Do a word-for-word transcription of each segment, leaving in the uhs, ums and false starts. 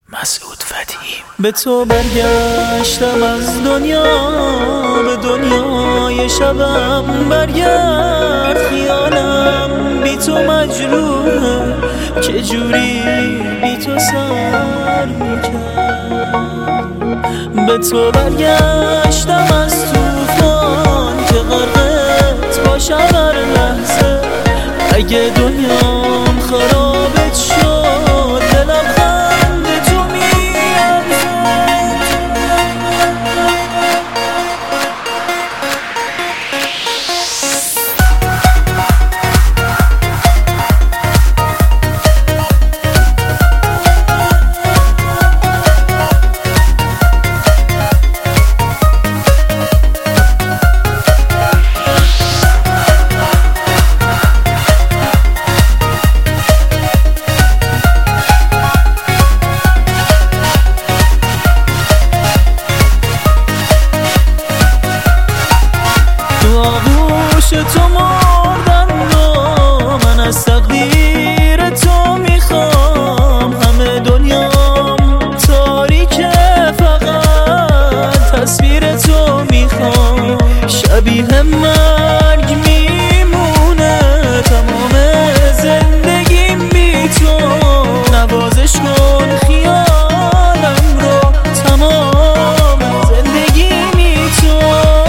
مسعود فتحی. به تو برگشتم از دنیا، به دنیای شبم برگرد. خیالم بی تو مجروحه، چجوری بی تو سر میکرد. به تو برگشتم از طوفان که غرقت باشم هر لحظه. اگه دنیام خرابت شد دلم خند تو میارزه. آغوش تو مردم و من از تقدیر تو میخوام. همه دنیام تاریکه، فقط تصویر تو میخوام. شبیه مرگ میمونه تمام زندگیم بی تو. نوازش کن خیالم رو، تمام زندگیمی تو.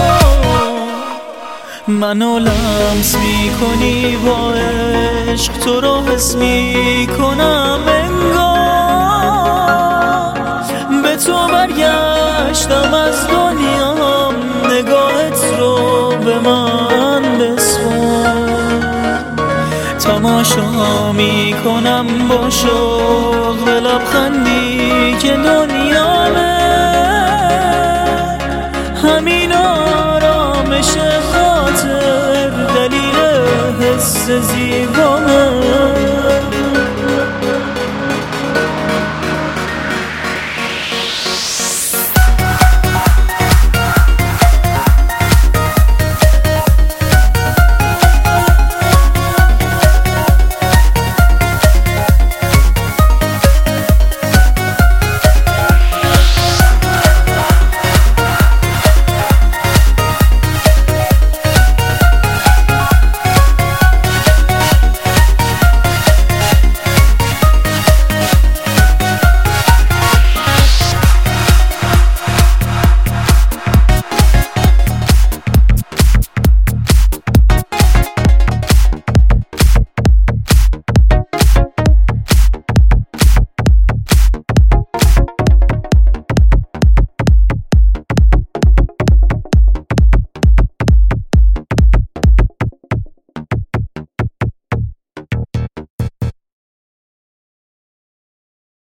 منو لمس میکنی با عشق، تو رو حس میکنم انگار. به تو برگشتم از دنیام، نگاهت رو به من بسپار. تماشا میکنم با شوق به لبخندی که دنیامه. همین آرامش خاطر دلیل حس زیبامه.